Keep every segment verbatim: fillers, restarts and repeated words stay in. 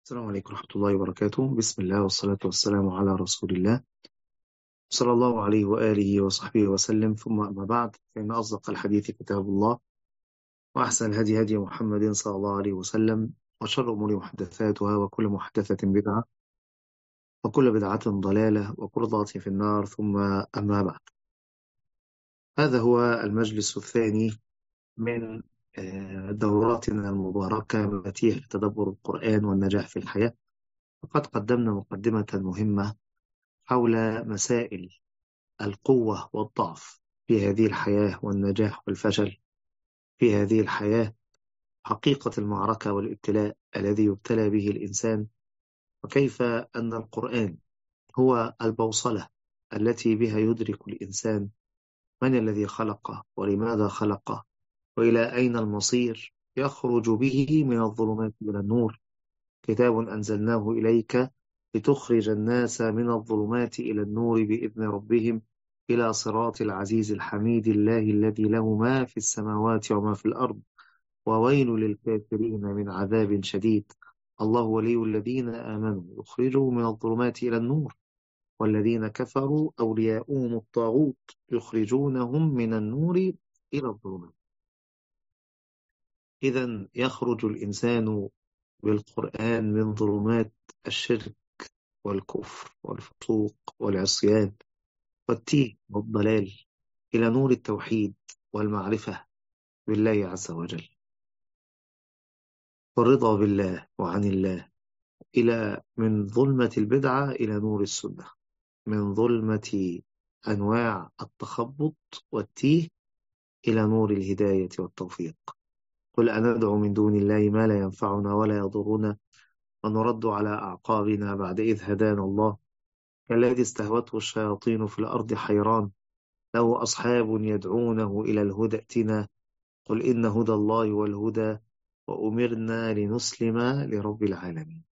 السلام عليكم ورحمة الله وبركاته. بسم الله والصلاة والسلام على رسول الله صلى الله عليه وآله وصحبه وسلم، ثم أما بعد، فإن أصدق الحديث كتاب الله، وأحسن الهدي هدي محمد صلى الله عليه وسلم، وشر الأمور محدثاتها، وكل محدثة بدعة، وكل بدعة ضلالة، وكل ضلالة في النار. ثم أما بعد، هذا هو المجلس الثاني من آه، دوراتنا المباركة مفاتيح تدبر القرآن والنجاح في الحياة. وقد قدمنا مقدمة مهمة حول مسائل القوة والضعف في هذه الحياة، والنجاح والفشل في هذه الحياة، حقيقة المعركة والابتلاء الذي يبتلى به الإنسان، وكيف أن القرآن هو البوصلة التي بها يدرك الإنسان من الذي خلقه ولماذا خلقه وإلى أين المصير، يخرج به من الظلمات إلى النور. كتاب أنزلناه إليك لتخرج الناس من الظلمات إلى النور بإذن ربهم إلى صراط العزيز الحميد، الله الذي له ما في السماوات وما في الأرض، وويل للكافرين من عذاب شديد. الله ولي الذين آمنوا يخرجهم من الظلمات إلى النور، والذين كفروا أولياؤهم الطاغوت يخرجونهم من النور إلى الظلمات. إذن يخرج الإنسان بالقرآن من ظلمات الشرك والكفر والفسوق والعصيان والتيه والضلال إلى نور التوحيد والمعرفة بالله عز وجل، والرضا بالله وعن الله، إلى من ظلمة البدعة إلى نور السنة، من ظلمة أنواع التخبط والتيه إلى نور الهداية والتوفيق. قل أندعو من دون الله ما لا ينفعنا ولا يضرنا، ونرد على أعقابنا بعد إذ هدانا الله، كالذي استهوته الشياطين في الأرض حيران، له أصحاب يدعونه إلى الهدى ائتنا، قل إن هدى الله والهدى، وأمرنا لنسلم لرب العالمين.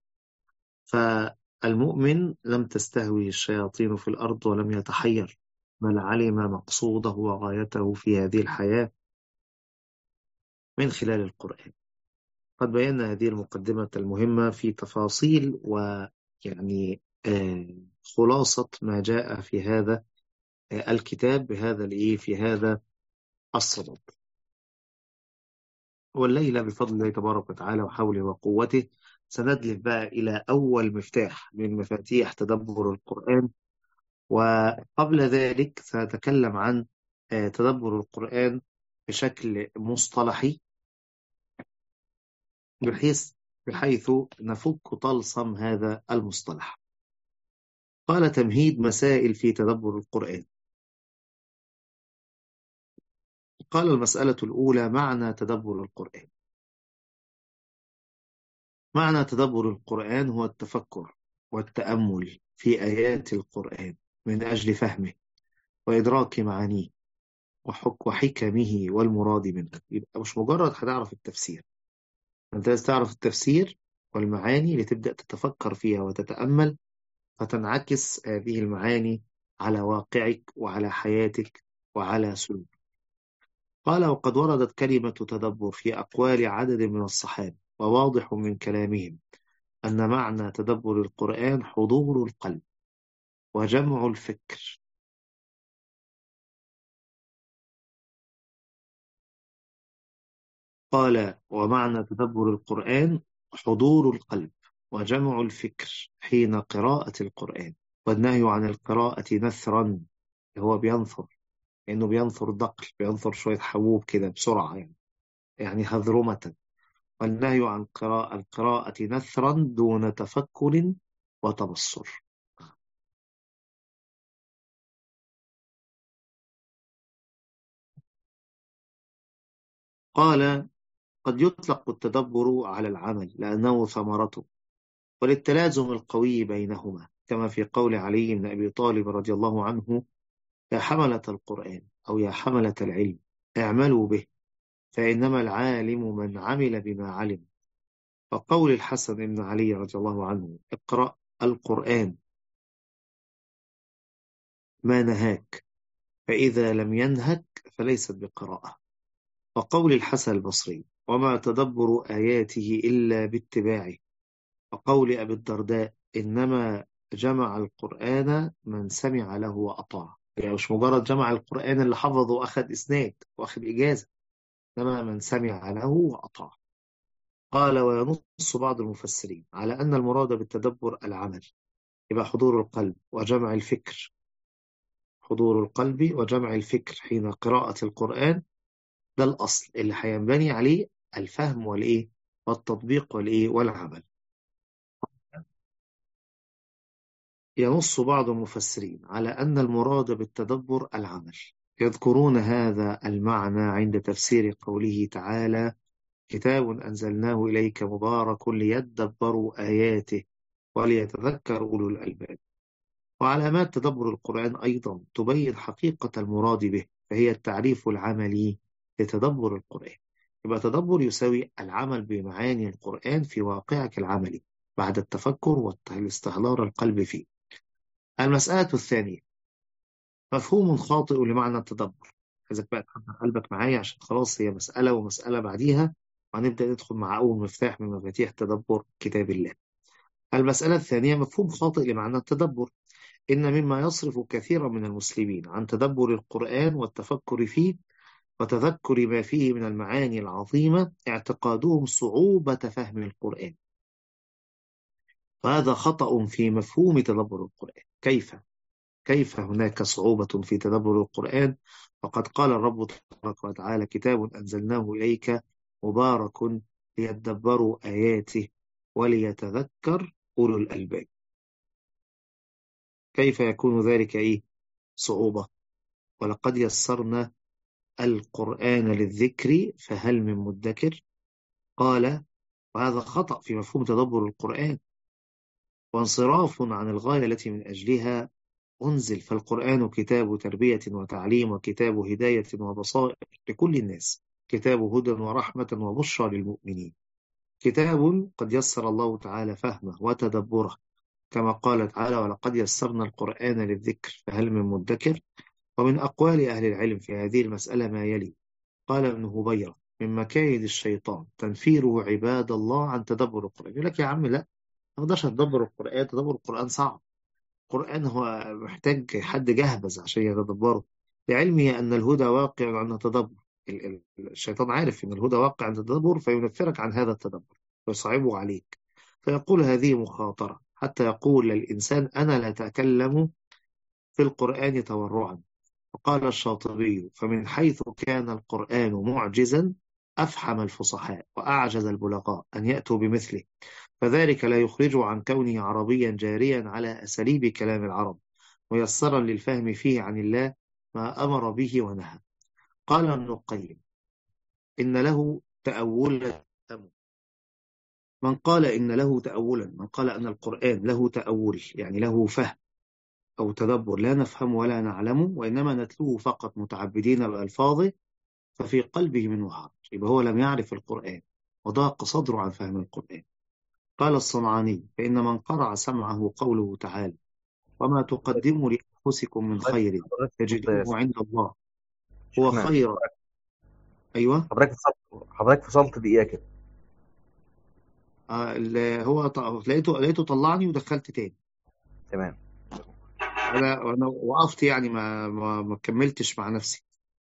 فالمؤمن لم تستهوي الشياطين في الأرض ولم يتحير، بل علم مقصوده وغايته في هذه الحياة من خلال القرآن. قد بينا هذه المقدمة المهمة في تفاصيل ويعني آه خلاصة ما جاء في هذا آه الكتاب بهذا الإيه في هذا الصدد. والليلة بفضل الله تبارك وتعالى وحوله وقوته سندلف بقى إلى أول مفتاح من مفاتيح تدبر القرآن. وقبل ذلك سنتكلم عن آه تدبر القرآن بشكل مصطلحي، بحيث بحيث نفك طلسم هذا المصطلح. قال: تمهيد مسائل في تدبر القرآن. قال: المسألة الأولى: معنى تدبر القرآن. معنى تدبر القرآن هو التفكر والتأمل في آيات القرآن من أجل فهمه وإدراك معانيه وحك وحكمه والمراد منه. يبقى مش مجرد هتعرف التفسير، أنت لازم تعرف التفسير والمعاني لتبدأ تتفكر فيها وتتأمل، فتنعكس هذه المعاني على واقعك وعلى حياتك وعلى سلوكك. قال: وقد وردت كلمة تدبر في أقوال عدد من الصحابة، وواضح من كلامهم أن معنى تدبر القرآن حضور القلب وجمع الفكر. قال: ومعنى تدبر القرآن حضور القلب وجمع الفكر حين قراءة القرآن، والنهي عن القراءة نثرا، هو بينثر، إنه بينثر دقل، بينثر شوية حبوب كده بسرعة، يعني يعني هذرمة. والنهي عن قراءة القراءة نثرا دون تفكر وتبصر. قال: قد يطلق التدبر على العمل لأنه ثمرته، وللتلازم القوي بينهما، كما في قول علي بن أبي طالب رضي الله عنه: يا حملة القرآن أو يا حملة العلم اعملوا به، فإنما العالم من عمل بما علم. وقول الحسن بن علي رضي الله عنه: اقرأ القرآن ما نهاك، فإذا لم ينهك فليست بقراءة. وقول الحسن البصري: وما تدبر آياته إلا باتباعه، وقول أبي الدرداء إنما جمع القرآن من سمع له وأطاع. يعني مش مجرد جمع القرآن اللي حفظه وأخذ إسناد وأخذ إجازة، إنما من سمع له وأطاع. قال وينص بعض المفسرين على أن المراد بالتدبر العمل، يبقى حضور القلب وجمع الفكر، حضور القلب وجمع الفكر حين قراءة القرآن. ده الأصل اللي هينبني عليه الفهم والإيه والتطبيق والإيه والعمل. ينص بعض المفسرين على أن المراد بالتدبر العمل، يذكرون هذا المعنى عند تفسير قوله تعالى كتاب أنزلناه إليك مبارك ليدبروا آياته وليتذكر أولو الألباب. وعلامات تدبر القرآن أيضا تبين حقيقة المراد به، فهي التعريف العملي لتدبر القرآن. يبقى تدبر يساوي العمل بمعاني القرآن في واقعك العملي بعد التفكر والاستحضار القلب فيه. المسألة الثانية مفهوم خاطئ لمعنى التدبر. عايزك بقى تحضر قلبك معايا عشان خلاص هي مسألة ومسألة بعديها، وهنبدأ ندخل مع أول مفتاح من مفاتيح تدبر كتاب الله. المسألة الثانية مفهوم خاطئ لمعنى التدبر. إن مما يصرف كثيرا من المسلمين عن تدبر القرآن والتفكر فيه وتذكر ما فيه من المعاني العظيمة اعتقادهم صعوبة فهم القرآن، وهذا خطأ في مفهوم تدبر القرآن. كيف؟ كيف هناك صعوبة في تدبر القرآن وقد قال الرب تبارك وتعالى كتاب أنزلناه إليك مبارك ليدبروا آياته وليتذكر أولو الألباب. كيف يكون ذلك إيه؟ صعوبة. ولقد يسرنا القرآن للذكر فهل من مدكر. قال وهذا خطأ في مفهوم تدبر القرآن وانصراف عن الغاية التي من أجلها أنزل. فالقرآن كتاب تربية وتعليم وكتاب هداية وبصائر لكل الناس، كتاب هدى ورحمة وبشرى للمؤمنين، كتاب قد يسر الله تعالى فهمه وتدبره كما قال تعالى ولقد يسرنا القرآن للذكر فهل من مدكر. ومن أقوال أهل العلم في هذه المسألة ما يلي. قال ابن هبيرة من مكايد الشيطان تنفيره عباد الله عن تدبر القرآن. يقول لك يا عم لا، ما اقدرش اتدبر القرآن، تدبر القرآن صعب، القرآن هو محتاج حد جهبذ عشان يتدبره، لعلمه أن الهدى واقع عند التدبر. ال- ال- الشيطان عارف أن الهدى واقع عند التدبر فينفرك عن هذا التدبر ويصعبه عليك، فيقول هذه مخاطرة، حتى يقول للإنسان أنا لا أتكلم في القرآن تورعا. وقال الشاطبي فمن حيث كان القرآن معجزا أفحم الفصحاء وأعجز البلغاء أن يأتوا بمثله، فذلك لا يخرجه عن كونه عربيا جاريا على أساليب كلام العرب ميسرا للفهم فيه عن الله ما أمر به ونهى. قال ابن القيم إن له تأولا. من قال إن له تأولا، من قال أن القرآن له تأول يعني له فهم أو تدبر لا نفهم ولا نعلم وإنما نتلوه فقط متعبدين بألفاظه، ففي قلبه منه حرج، يبقى هو لم يعرف القرآن وضاق صدره عن فهم القرآن. قال الصنعاني فإن من قرع سمعه قوله تعالى وما تقدموا لأنفسكم من خير تجدوه عند الله هو شيخنا خيرا. أيوة. حضرتك فصلت حضرتك فصلت دقيقة كده. آه اللي هو ط- لقيته لقيته طلعني ودخلت تاني. تمام. أنا أنا وقفت يعني ما ما, ما كملتش مع نفسي.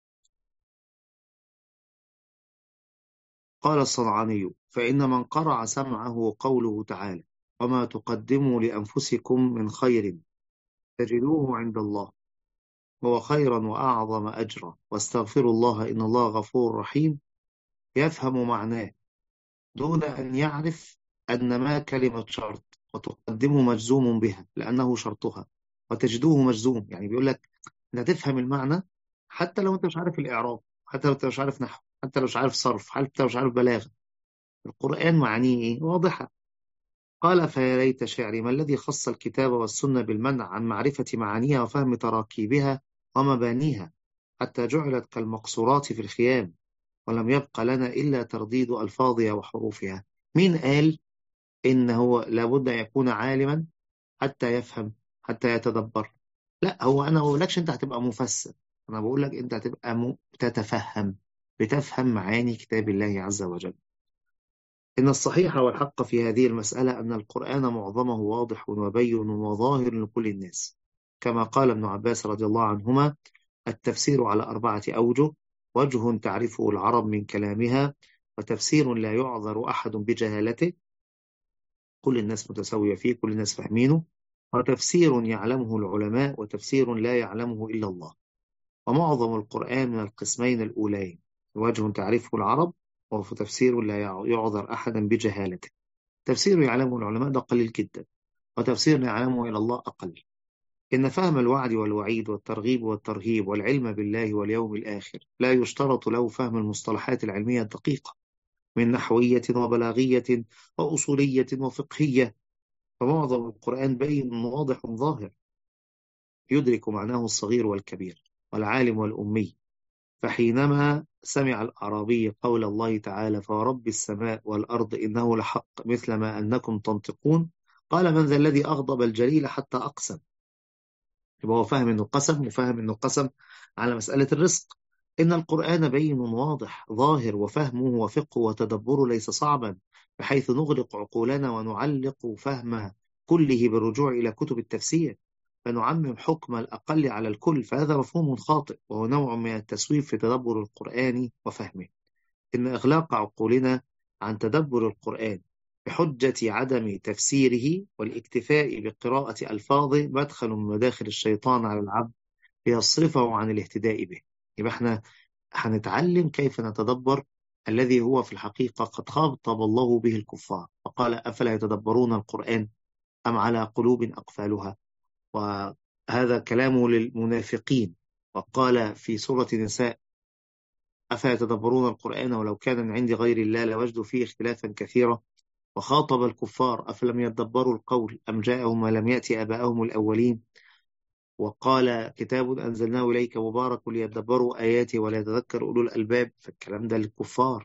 قال الصنعاني فإن من قرع سمعه قوله تعالى وما تقدموا لأنفسكم من خير تجدوه عند الله هو خيرا وأعظم أجرا واستغفروا الله إن الله غفور رحيم، يفهم معناه دون أن يعرف أن ما كلمة شرط وتقدمه مجزوم بها لأنه شرطها وتجدوه مجزوم. يعني بيقول لك أنت تفهم المعنى حتى لو أنت مش عارف الإعراب، حتى لو أنت مش عارف نحو، حتى لو مش عارف صرف، حتى لو مش عارف بلاغة، القرآن معانيه إيه؟ واضحة. قال فيا ليت شعري ما الذي خص الكتاب والسنة بالمنع عن معرفة معانيها وفهم تراكيبها ومبانيها حتى جعلت كالمقصورات في الخيام ولم يبق لنا إلا ترديد ألفاظها وحروفها. مين قال إن هو لابد أن يكون عالما حتى يفهم حتى يتدبر؟ لا، هو أنا ما بقولكش أنت هتبقى مفسر، أنا بقول لك أنت هتبقى م... تتفهم، بتفهم معاني كتاب الله عز وجل. إن الصحيح والحق في هذه المسألة أن القرآن معظمه واضح وبين وظاهر لكل الناس، كما قال ابن عباس رضي الله عنهما: التفسير على أربعة أوجه: وجه تعرفه العرب من كلامها، وتفسير لا يعذر أحد بجهالته، كل الناس متساوية فيه، كل الناس فاهمينه، وتفسير يعلمه العلماء، وتفسير لا يعلمه إلا الله. ومعظم القرآن من القسمين الأولين: وجه تعرفه العرب، وتفسير لا يعذر أحدا بجهالته. تفسير يعلمه العلماء ده قليل جدا، وتفسير يعلمه إلى الله أقل. إن فهم الوعد والوعيد والترغيب والترهيب والعلم بالله واليوم الآخر لا يشترط له فهم المصطلحات العلمية الدقيقة من نحوية وبلاغية وأصولية وفقهية. فمعظم القرآن بين واضح ظاهر، يدرك معناه الصغير والكبير والعالم والأمي. فحينما سمع الأعرابي قول الله تعالى: فورب السماء والأرض إنه لحق مثل ما أنكم تنطقون، قال: من ذا الذي أغضب الجليل حتى أقسم؟ يبقى هو فاهم إنه قسم، وفاهم إنه قسم على مسألة الرزق. إن القرآن بين واضح ظاهر، وفهمه وفقه وتدبره ليس صعبا بحيث نغلق عقولنا ونعلق فهمه كله بالرجوع إلى كتب التفسير، فنعمم حكم الأقل على الكل، فهذا مفهوم خاطئ، وهو نوع من التسويف في تدبر القرآن وفهمه. إن إغلاق عقولنا عن تدبر القرآن بحجة عدم تفسيره والاكتفاء بقراءة ألفاظه مدخل من مداخل الشيطان على العبد ليصرفه عن الاهتداء به. يبقى احنا هنتعلم كيف نتدبر الذي هو في الحقيقة قد خاطب الله به الكفار، فقال: أفلا يتدبرون القرآن أم على قلوب أقفالها؟ وهذا كلامه للمنافقين. وقال في سورة النساء: أفيتدبرون القرآن ولو كان من عند غير الله لوجدوا فيه اختلافا كثيرا. وخاطب الكفار: أفلم يدبروا القول أم جاءهم ما لم يأت آباءهم الأولين. وقال: كتاب أنزلناه إليك مبارك ليدبروا آياته وليتذكر أولو الألباب. فالكلام ده للكفار،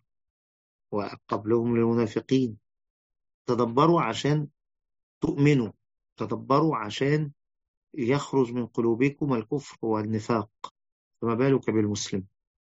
وقبلهم للمنافقين. تدبروا عشان تؤمنوا، تدبروا عشان يخرج من قلوبكم الكفر والنفاق، فما بالك بالمسلم.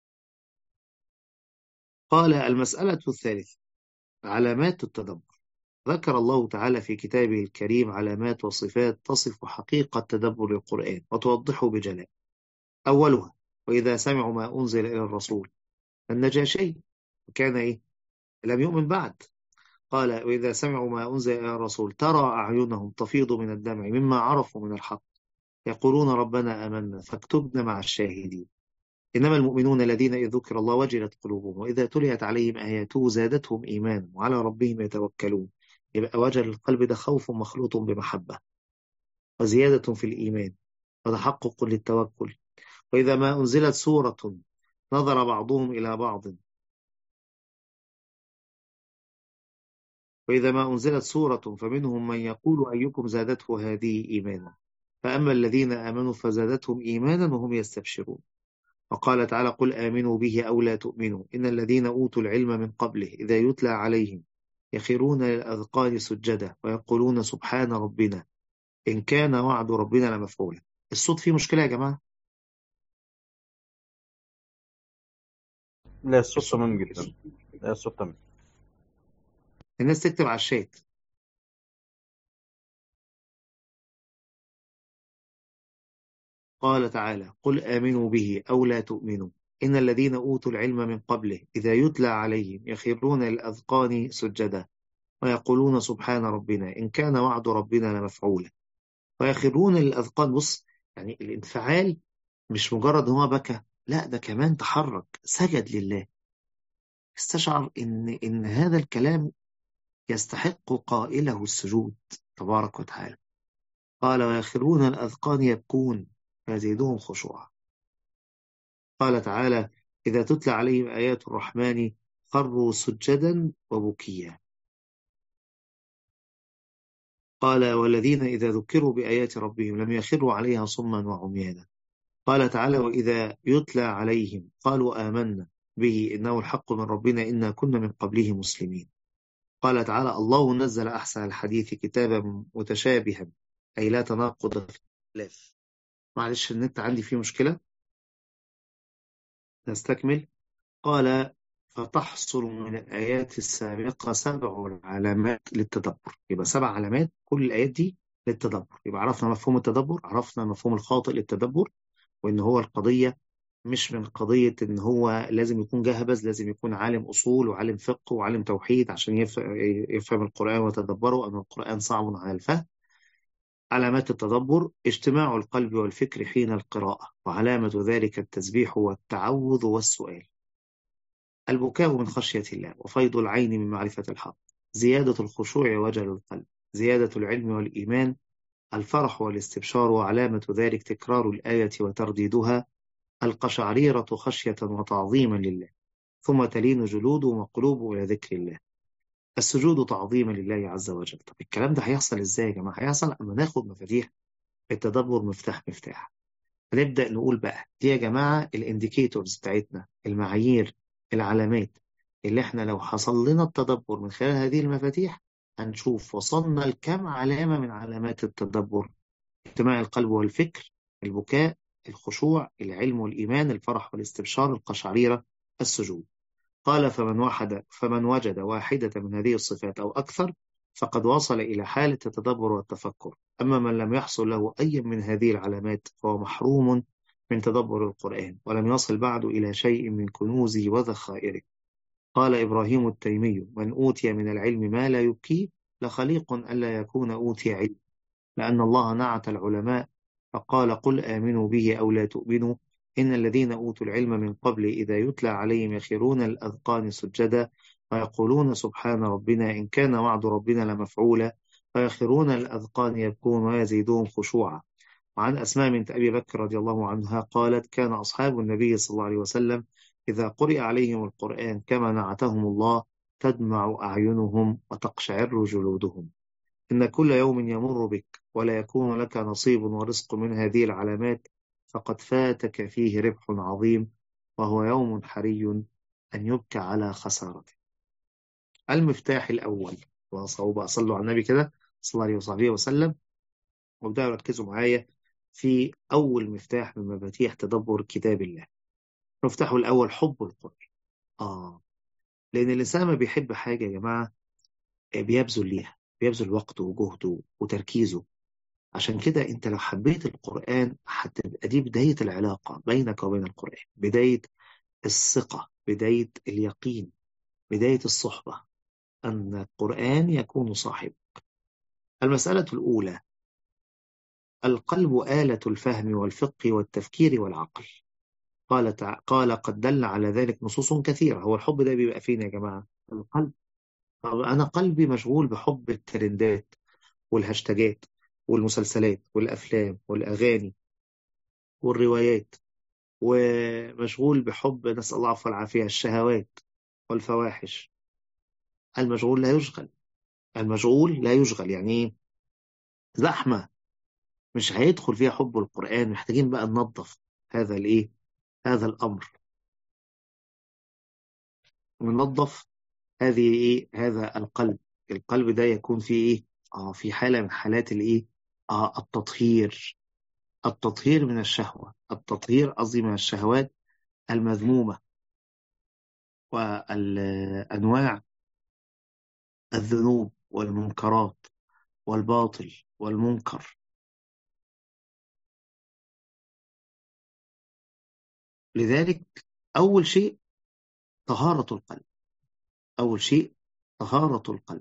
قال: المسألة الثالثة: علامات التدبر. ذكر الله تعالى في كتابه الكريم علامات وصفات تصف حقيقة تدبر القرآن وتوضحه بجلاء. أولها: وإذا سمعوا ما أنزل إلى الرسول. النجاشي كان إيه؟ لم يؤمن بعد. قال: وإذا سمعوا ما أنزل إلى الرسول ترى أعينهم تفيض من الدمع مما عرفوا من الحق، يقولون ربنا آمنا فاكتبنا مع الشاهدين. إنما المؤمنون الذين إذ ذكر الله وجلت قلوبهم وإذا تليت عليهم آياته زادتهم إيمانا وعلى ربهم يتوكلون. يبقى وجل القلب ده خوف مخلوط بمحبة، وزيادة في الإيمان، وتحقق للتوكل. وإذا ما أنزلت سورة نظر بعضهم إلى بعض وإذا ما أنزلت سورة فمنهم من يقول أيكم زادته هذه إيمانا، فأما الذين آمنوا فزادتهم إيمانا وهم يستبشرون. وقال تعالى: قل آمنوا به أو لا تؤمنوا إن الذين أوتوا العلم من قبله إذا يتلى عليهم يخرون للأذقان سجدا ويقولون سبحان ربنا إن كان وعد ربنا لمفعولا. الصوت فيه مشكلة يا جماعة؟ لا، الصوت الصوت تمام جدا. لا، الصوت تمام. الناس تكتب على الشات. قال تعالى: قل آمنوا به أو لا تؤمنوا إن الذين أوتوا العلم من قبله إذا يتلى عليهم يخرون للأذقان سجدا ويقولون سبحان ربنا إن كان وعد ربنا لمفعولا. ويخرون للأذقان. بص، يعني الانفعال مش مجرد هو بكى، لا، ده كمان تحرك، سجد لله، استشعر إن إن هذا الكلام يستحق قائله السجود تبارك وتعالى. قال: ويخرون الأذقان يبكون فيزيدهم خشوعا. قال تعالى: إذا تتلى عليهم آيات الرحمن خروا سجدا وبكيا. قال: والذين إذا ذكروا بآيات ربهم لم يخروا عليها صما وعميانا. قال تعالى: وإذا يتلى عليهم قالوا آمنا به إنه الحق من ربنا إنا كنا من قبله مسلمين. قال تعالى: الله نزل أحسن الحديث كتابا متشابها أي لا تناقض في الاختلاف. معلش النت عندي فيه مشكلة، نستكمل. قال: فتحصل من الآيات السابقة سبع علامات للتدبر. يبقى سبع علامات كل الآيات دي للتدبر. يبقى عرفنا مفهوم التدبر، عرفنا مفهوم الخاطئ للتدبر، وإن هو القضية مش من قضية إن هو لازم يكون جهبذ، لازم يكون عالم أصول وعالم فقه وعالم توحيد عشان يف- يفهم القرآن ويتدبره، أن القرآن صعب على الفهم. علامات التدبر: اجتماع القلب والفكر حين القراءة، وعلامة ذلك التسبيح والتعوذ والسؤال. البكاء من خشية الله، وفيض العين من معرفة الحق، زيادة الخشوع وجل القلب، زيادة العلم والإيمان، الفرح والاستبشار، وعلامة ذلك تكرار الآية وترديدها، القشعريرة خشية وتعظيما لله، ثم تلين جلود وقلوب إلى ذكر الله، السجود تعظيما لله عز وجل. طب الكلام ده هيحصل ازاي يا جماعة؟ هيحصل اما ناخد مفاتيح التدبر مفتاح مفتاح. هنبدأ نقول بقى دي يا جماعة الانديكيتورز بتاعتنا، المعايير، العلامات اللي احنا لو حصل لنا التدبر من خلال هذه المفاتيح هنشوف وصلنا لكم علامة من علامات التدبر: اجتماع القلب والفكر، البكاء، الخشوع، العلم والإيمان، الفرح والاستبشار، القشعريرة، السجود. قال فمن وحد فمن وجد واحدة من هذه الصفات أو أكثر فقد وصل إلى حالة التدبر والتفكر. أما من لم يحصل له أي من هذه العلامات فهو محروم من تدبر القرآن، ولم يصل بعد إلى شيء من كنوزه وذخائره. قال إبراهيم التيمي: من أوتي من العلم ما لا يبكيه لخليق ألا يكون أوتي علم، لأن الله نعت العلماء فقال: قل آمنوا به أو لا تؤمنوا، إن الذين أوتوا العلم من قبل إذا يتلى عليهم يخرون الأذقان سجدا ويقولون سبحان ربنا إن كان وعد ربنا لمفعولا، فيخرون الأذقان يبكون ويزيدهم خشوعا. وعن أسماء بنت أبي بكر رضي الله عنها قالت: كان أصحاب النبي صلى الله عليه وسلم إذا قرئ عليهم القرآن كما نعتهم الله تدمع أعينهم وتقشعر جلودهم. إن كل يوم يمر بك ولا يكون لك نصيب ورزق من هذه العلامات فقد فاتك فيه ربح عظيم، وهو يوم حري أن يبكى على خسارته. المفتاح الأول، وصوب أصلوا على النبي كده صلى الله عليه وصحبه وسلم، وابدأوا ركزوا معايا في أول مفتاح من مفاتيح تدبر كتاب الله. المفتاح الأول حب القرآن. آه لأن الإنسان ما بيحب حاجة يا جماعة بيبذل ليها، بيبذل وقته وجهده وتركيزه. عشان كده انت لو حبيت القرآن هتبقى دي بداية العلاقة بينك وبين القرآن، بداية الثقة، بداية اليقين، بداية الصحبة، أن القرآن يكون صاحب. المسألة الأولى: القلب آلة الفهم والفقه والتفكير والعقل. قال تع... قال قد دل على ذلك نصوص كثيرة. هو الحب ده بيبقى فين يا جماعة؟ القلب. طب أنا قلبي مشغول بحب الترندات والهاشتاجات والمسلسلات والأفلام والأغاني والروايات، ومشغول بحب، نسأل الله العفو والعافية، الشهوات والفواحش. المشغول لا يشغل. المشغول لا يشغل يعني ايه؟ زحمة مش هيدخل فيها حب القرآن. محتاجين بقى ننظف هذا الايه، هذا الأمر، وننظف هذه ايه، هذا القلب. القلب ده يكون فيه ايه؟ اه في حالة من حالات الايه، اه التطهير. التطهير من الشهوة، التطهير قصدي من الشهوات المذمومة والأنواع الذنوب والمنكرات والباطل والمنكر. لذلك أول شيء طهارة القلب. أول شيء طهارة القلب،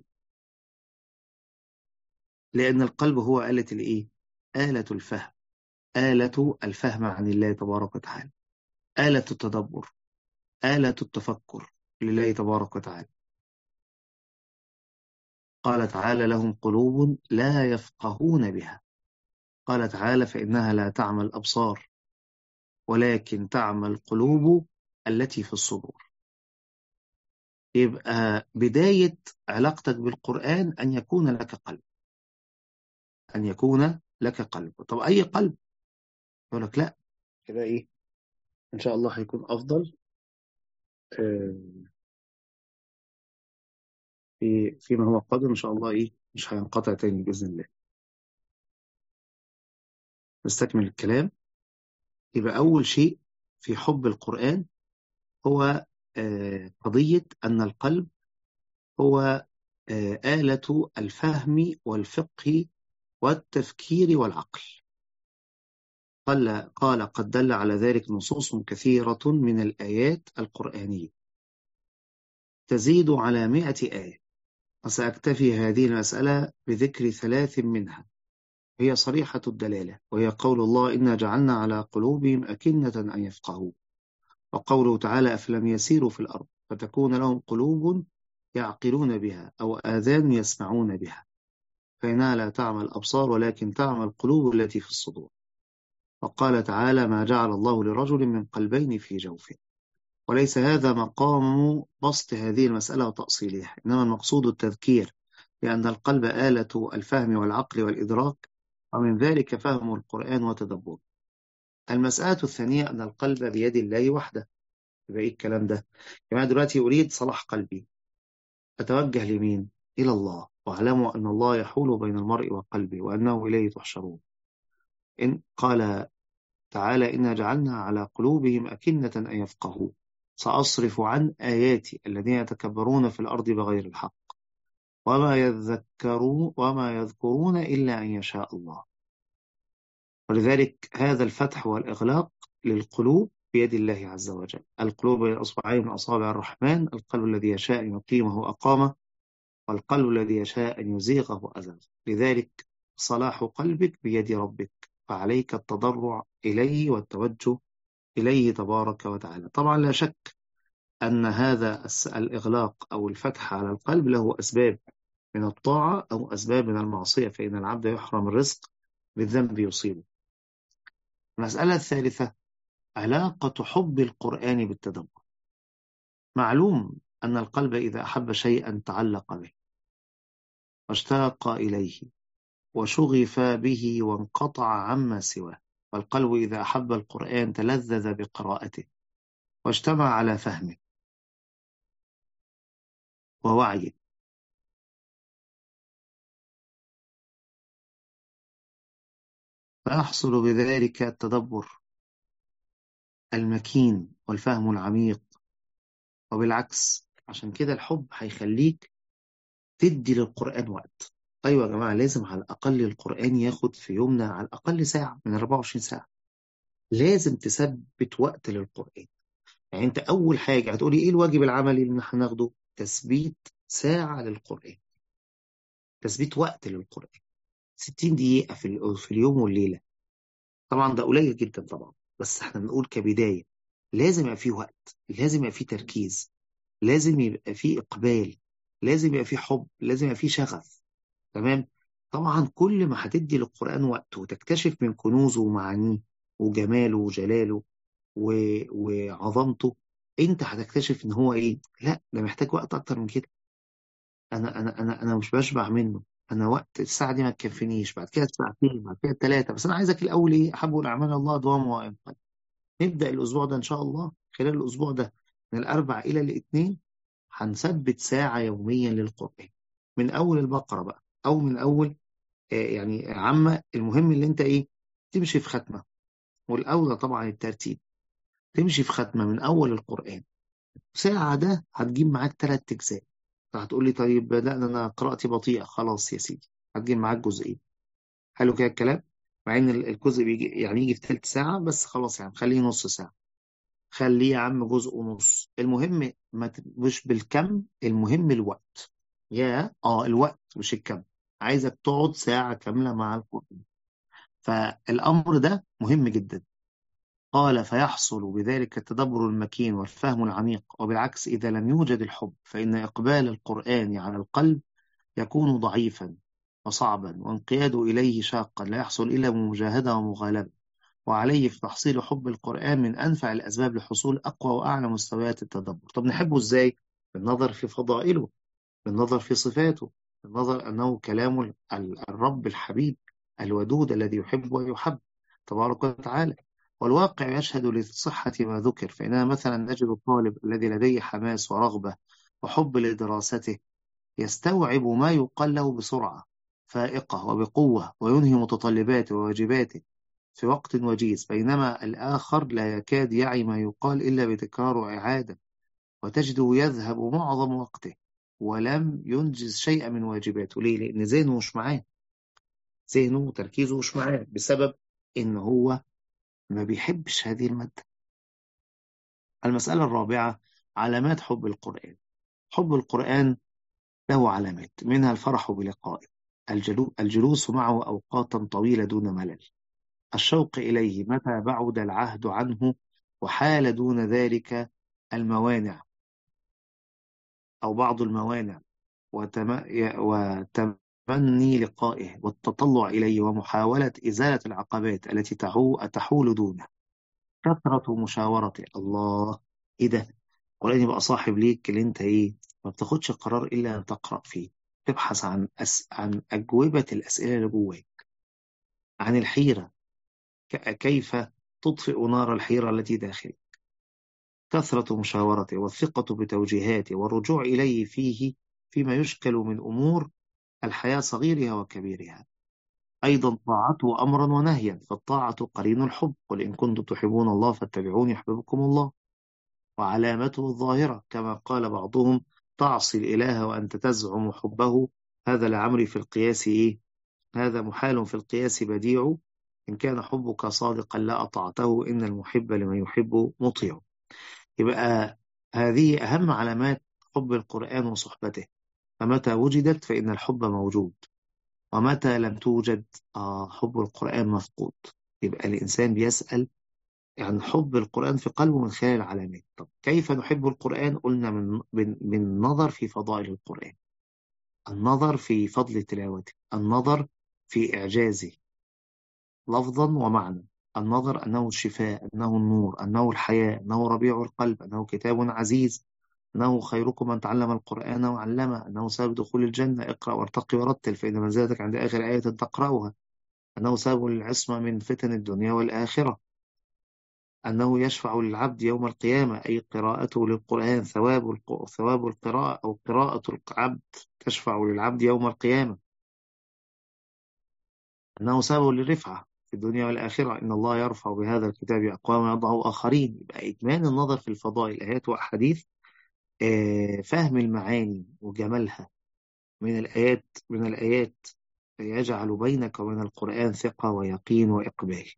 لأن القلب هو آلة الإيه؟ آلة الفهم، آلة الفهم عن الله تبارك وتعالى، آلة التدبر، آلة التفكر لله تبارك وتعالى. قال تعالى: لهم قلوب لا يفقهون بها. قال تعالى: فإنها لا تعمى الأبصار ولكن تعمى القلوب التي في الصدور. يبقى بداية علاقتك بالقرآن أن يكون لك قلب، أن يكون لك قلب. طب أي قلب؟ يقول لك لا، كده إيه، إن شاء الله هيكون أفضل. آه، في فيما هو قادم إن شاء الله إيه، مش هينقطع تاني بإذن الله. نستكمل الكلام. يبقى أول شيء في حب القرآن هو آه، قضية أن القلب هو آه، آلة الفهم والفقه والتفكير والعقل. قال قال قد دل على ذلك نصوص كثيرة من الآيات القرآنية تزيد على مئة آية، وسأكتفي هذه المسألة بذكر ثلاث منها هي صريحة الدلالة، وهي قول الله إنا جعلنا على قلوبهم أكنة أن يفقهوا، وقوله تعالى أفلم يسيروا في الأرض فتكون لهم قلوب يعقلون بها أو آذان يسمعون بها فإنها لا تعمى الأبصار ولكن تعمى القلوب التي في الصدور. وقال تعالى ما جعل الله لرجل من قلبين في جوفه. وليس هذا مقام بسط هذه المسألة وتأصيلها، إنما المقصود التذكير بأن القلب آلة الفهم والعقل والإدراك، ومن ذلك فهم القرآن وتدبره. المسألة الثانية أن القلب بيد الله وحده. يبقى إيه الكلام ده؟ يعني دلوقتي أريد صلاح قلبي، أتوجه لمين؟ إلى الله، واعلموا أن الله يحول بين المرء وقلبه وأنه إليه تحشرون. إن قال تعالى إنا جعلنا على قلوبهم أكنة أن يفقهوا سأصرف عن آياتي الذين يتكبرون في الأرض بغير الحق وما يذكرون وما يذكرون إلا أن يشاء الله. ولذلك هذا الفتح والإغلاق للقلوب بيد الله عز وجل. القلوب بين أصبعين من أصابع الرحمن، القلب الذي يشاء أن يقيمه أقامه، والقلب الذي يشاء أن يزيغه أزاغه. لذلك صلاح قلبك بيد ربك، فعليك التضرع إليه والتوجه إليه تبارك وتعالى. طبعا لا شك أن هذا الس- الإغلاق أو الفتح على القلب له أسباب من الطاعة أو أسباب من المعصية، فإن العبد يحرم الرزق بالذنب يصيبه. المسألة الثالثة علاقة حب القرآن بالتدبر. معلوم أن القلب إذا أحب شيئا تعلق به واشتاق إليه وشغف به وانقطع عما سواه، والقلب إذا أحب القرآن تلذذ بقراءته واجتمع على فهمه ووعيه، فيحصل بذلك التدبر المكين والفهم العميق. وبالعكس عشان كده الحب هيخليك تدي للقرآن وقت. أيوة يا جماعة، لازم على الأقل القرآن ياخد في يومنا على الأقل ساعة من أربعة وعشرين ساعة. لازم تثبت وقت للقرآن. يعني أنت أول حاجة هتقولي إيه الواجب العملي اللي احنا هناخده؟ تثبيت ساعة للقرآن، تثبيت وقت للقرآن. ستين دقيقة في ال- في اليوم والليلة. طبعا ده قليل جدا طبعا، بس احنا بنقول كبداية لازم يبقى فيه وقت، لازم يبقى فيه تركيز، لازم يبقى فيه إقبال، لازم يبقى فيه حب، لازم يبقى فيه شغف. تمام. طبعا كل ما هتدي للقرآن وقت وتكتشف من كنوزه ومعانيه وجماله وجلاله و... وعظمته، انت هتكتشف ان هو ايه، لا ده محتاج وقت اكتر من كده. انا انا انا انا مش بشبع منه. انا وقت الساعه دي ما تكفينيش، بعد كده ساعتين، بعد كده ثلاثه، بس انا عايزك الاول ايه، احب الاعمال الله دوام وإنقاذ. نبدا الاسبوع ده ان شاء الله، خلال الاسبوع ده من الاربع الى الاثنين هنثبت ساعه يوميا للقران، من اول البقره بقى او من اول آه، يعني عامة. المهم اللي انت ايه، تمشي في ختمة، والاولى طبعا الترتيب. تمشي في ختمة من اول القرآن ساعة، ده هتجيب معاك ثلاث اجزاء. فهتقول لي طيب لا ده انا قراءتي بطيئة، خلاص يا سيدي هتجيب معاك جزئين. حلو كده الكلام. مع ان ال- الجزء بيجي يعني يجي في ثلث ساعة، بس خلاص يعني خليه نص ساعة، خليه يا عم جزء ونص. المهم ما ت- مش بالكم، المهم الوقت. يا اه الوقت مش الكم. عايزك تقعد ساعة كاملة مع القرآن. فالأمر ده مهم جدا. قال فيحصل بذلك التدبر المكين والفهم العميق. وبالعكس إذا لم يوجد الحب فإن إقبال القرآن على القلب يكون ضعيفا وصعبا، وانقياده إليه شاقا لا يحصل إلا بمجاهدة ومغالبة. وعليه في تحصيل حب القرآن من أنفع الأسباب لحصول أقوى وأعلى مستويات التدبر. طب نحبه إزاي؟ بالنظر في فضائله، بالنظر في صفاته، بالنظر أنه كلام ال- الرب الحبيب الودود الذي يحب ويحب تبارك وتعالى. والواقع يشهد لصحة ما ذكر، فإننا مثلا نجد الطالب الذي لديه حماس ورغبة وحب لدراسته يستوعب ما يقال له بسرعة فائقة وبقوة، وينهي متطلباته وواجباته في وقت وجيز، بينما الآخر لا يكاد يعي ما يقال إلا بتكرار وإعادة، وتجده يذهب معظم وقته ولم ينجز شيئا من واجباته. ليه؟ لأن ذهنه مش معاه، ذهنه وتركيزه مش معاه، بسبب إن هو ما بيحبش هذه المادة. المسألة الرابعة: علامات حب القرآن. حب القرآن له علامات، منها الفرح بلقائه، الجلو- الجلوس معه أوقاتا طويلة دون ملل، الشوق إليه متى بعد العهد عنه وحال دون ذلك الموانع أو بعض الموانع، وتم... وتمني لقائه والتطلع إليه ومحاولة إزالة العقبات التي تحو... تحول دونه، كثرة مشاورته. الله، إيه ده؟ القرآن يبقى صاحب ليك اللي أنت إيه، ما بتاخدش قرار إلا أن تقرأ فيه، تبحث عن أس... عن أجوبة الأسئلة اللي جواك، عن الحيرة، ك... كيف تطفئ نار الحيرة التي داخلك، كثرة مشاورته والثقة بتوجيهاته والرجوع إليه فيه فيما يشكل من أمور الحياة صغيرها وكبيرها. أيضا طاعته أمرا ونهيا، فالطاعة قرين الحب، قل إن كنتم تحبون الله فاتبعوني يحببكم الله. وعلامته الظاهرة كما قال بعضهم: تعصي الإله وأنت تزعم حبه، هذا لعمري في القياس إيه، هذا محال في القياس بديع، إن كان حبك صادقا لا أطعته، إن المحب لمن يحب مطيع. يبقى هذه أهم علامات حب القرآن وصحبته، فمتى وجدت فإن الحب موجود، ومتى لم توجد آه حب القرآن مفقود. يبقى الإنسان بيسأل عن حب القرآن في قلبه من خلال العلامات. طب كيف نحب القرآن؟ قلنا من من من النظر في فضائل القرآن، النظر في فضل تلاوته، النظر في إعجازه لفظا ومعنى، النظر أنه الشفاء، أنه النور، أنه الحياة، أنه ربيع القلب، أنه كتاب عزيز، أنه خيركم من تعلم القرآن وعلمه، أنه سبب دخول الجنة، اقرأ وارتقي ورتل فإن منزلتك عند آخر آية تقرأها، أنه سبب للعصمة من فتن الدنيا والآخرة، أنه يشفع للعبد يوم القيامة، أي قراءته للقرآن، ثواب الق- ثواب القراءة أو قراءة العبد تشفع للعبد يوم القيامة، أنه سبب للرفعة في الدنيا والآخرة، إن الله يرفع بهذا الكتاب أقواما ويضع آخرين. يبقى إتمان النظر في الفضائل آيات وأحاديث، آه، فهم المعاني وجمالها من الآيات من الآيات يجعل بينك وبين القرآن ثقة ويقين وإقبال.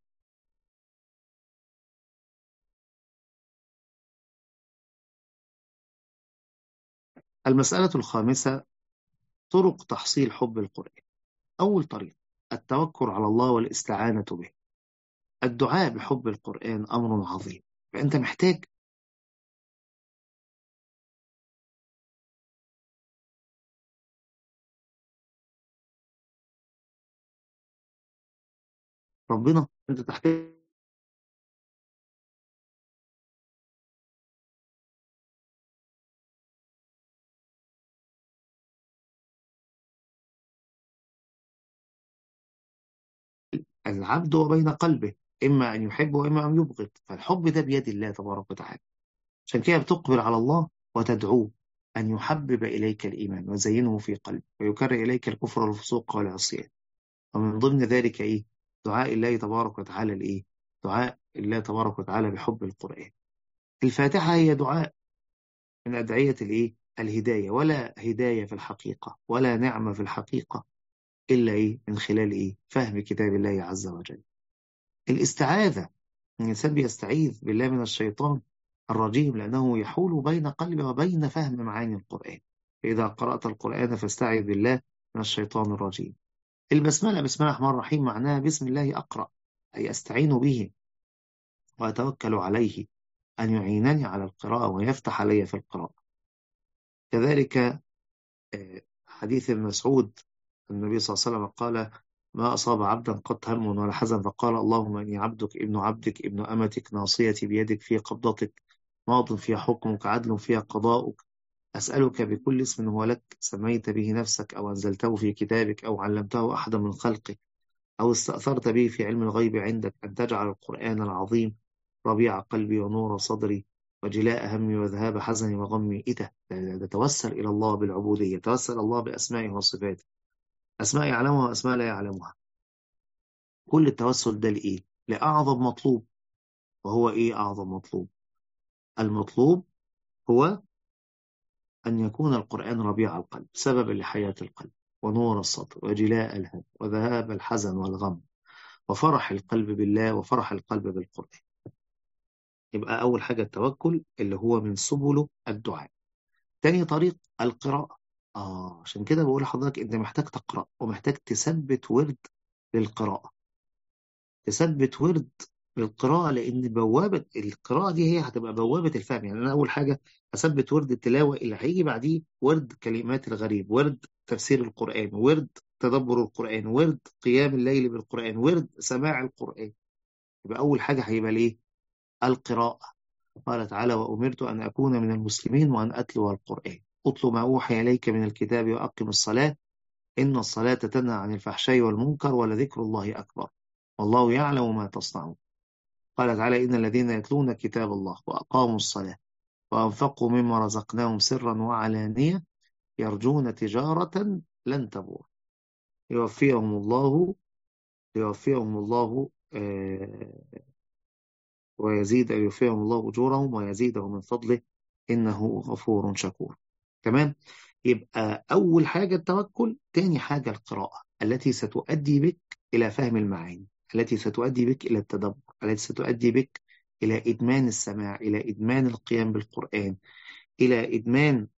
المسألة الخامسة: طرق تحصيل حب القرآن. أول طريق: التوكل على الله والاستعانة به. الدعاء بحب القرآن أمر عظيم، فأنت محتاج ربنا، أنت تحتاج العبد وبين قلبه، إما أن يحب وإما أن يبغض، فالحب ده بيد الله تبارك وتعالى. عشان كده بتقبل على الله وتدعوه أن يحبب إليك الإيمان ويزينه في قلبك ويكره إليك الكفر والفسوق والعصيان. ومن ضمن ذلك إيه؟ دعاء الله تبارك وتعالى الإيه؟ دعاء الله تبارك وتعالى بحب القرآن. الفاتحة هي دعاء من أدعية الإيه؟ الهداية، ولا هداية في الحقيقة ولا نعمة في الحقيقة إلا إيه؟ من خلال إيه؟ فهم كتاب الله عز وجل. الاستعاذة، الإنسان بيستعيذ بالله من الشيطان الرجيم، لأنه يحول بين قلبه وبين فهم معاني القرآن. فإذا قرأت القرآن فاستعذ بالله من الشيطان الرجيم. البسملة، بسم الله الرحمن الرحيم، معناها بسم الله أقرأ، أي أستعين به وأتوكل عليه أن يعينني على القراءة ويفتح علي في القراءة. كذلك آه، حديث ابن مسعود، النبي صلى الله عليه وسلم قال: ما أصاب عبدا قط هم ولا حزن، فقال: اللهم إني عبدك ابن عبدك ابن أمتك ناصيتي بيدك في قبضتك، ماض فيها حكمك عدل فيها قضاؤك، أسألك بكل اسم هو لك سميت به نفسك أو أنزلته في كتابك أو علمته أحدا من خلقك أو استأثرت به في علم الغيب عندك، أن تجعل القرآن العظيم ربيع قلبي ونور صدري وجلاء همي وذهاب حزني وغمي. إيه ده؟ ده ده توسل إلى الله بالعبودية، توسل الله بأسمائه وصفاته، أسماء يعلمها وأسماء لا يعلمها. كل التوسل ده لإيه؟ لأعظم مطلوب. وهو إيه أعظم مطلوب؟ المطلوب هو أن يكون القرآن ربيع القلب، سببا لحياة القلب ونور الصدر وجلاء الهم وذهاب الحزن والغم وفرح القلب بالله وفرح القلب بالقرآن. يبقى أول حاجة التوكل اللي هو من سبله الدعاء. تاني طريق القراءة. آه عشان كده بقول لحضرتك أنت محتاج تقرأ ومحتاج تثبت ورد للقراءة. تثبت ورد للقراءة، لأن بوابة القراءة دي هي هتبقى بوابة الفهم. يعني أنا أول حاجة أثبت ورد التلاوة اللي هيجي بعديه ورد كلمات الغريب، ورد تفسير القرآن، ورد تدبر القرآن، ورد قيام الليل بالقرآن، ورد سماع القرآن. يبقى أول حاجة هيبقى ليه؟ القراءة. قال تعالى: وأمرت أن أكون من المسلمين وأن أتلو القرآن أتلو ما أوحي إليك من الكتاب وأقم الصلاة إن الصلاة تنهى عن الفحشاء والمنكر ولذكر الله أكبر والله يعلم ما تصنعون. قال تعالى: إن الذين يتلون كتاب الله وأقاموا الصلاة وأنفقوا مما رزقناهم سرا وعلانية يرجون تجارة لن تبور يوفيهم الله يوفيهم الله آه ويزيد يوفيهم الله أجورهم ويزيدهم من فضله إنه غفور شكور. تمام. يبقى أول حاجة التوكل، تاني حاجة القراءة التي ستؤدي بك إلى فهم المعاني، التي ستؤدي بك إلى التدبر، التي ستؤدي بك إلى إدمان السماع، إلى إدمان القيام بالقرآن، إلى إدمان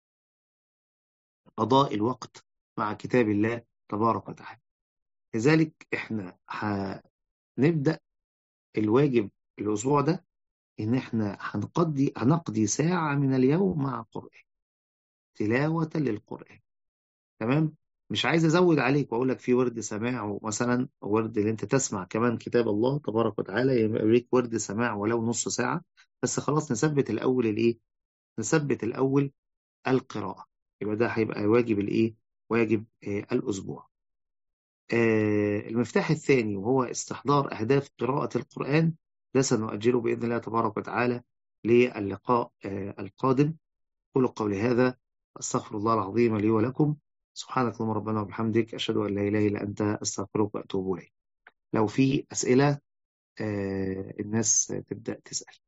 قضاء الوقت مع كتاب الله تبارك وتعالى. لذلك إحنا هنبدأ الواجب الأسبوع ده إن إحنا هنقضي هنقضي ساعة من اليوم مع القرآن، تلاوة للقرآن. تمام. مش عايز ازود عليك واقول لك في ورد سماع، مثلا ورد اللي انت تسمع كمان كتاب الله تبارك وتعالى، يبقى ليك ورد سماع ولو نص ساعة بس. خلاص نثبت الاول الايه نثبت الاول القراءة. يبقى ده هيبقى واجب الايه واجب آه الاسبوع. آه المفتاح الثاني وهو استحضار اهداف قراءة القرآن، ده سنؤجله باذن الله تبارك وتعالى للقاء آه القادم. قولوا قولي هذا، أستغفر الله العظيم لي ولكم. سبحانك اللهم ربنا وبحمدك، أشهد أن لا إله إلا أنت، أستغفرك وأتوب إليك. لو في أسئلة آه الناس تبدأ تسأل.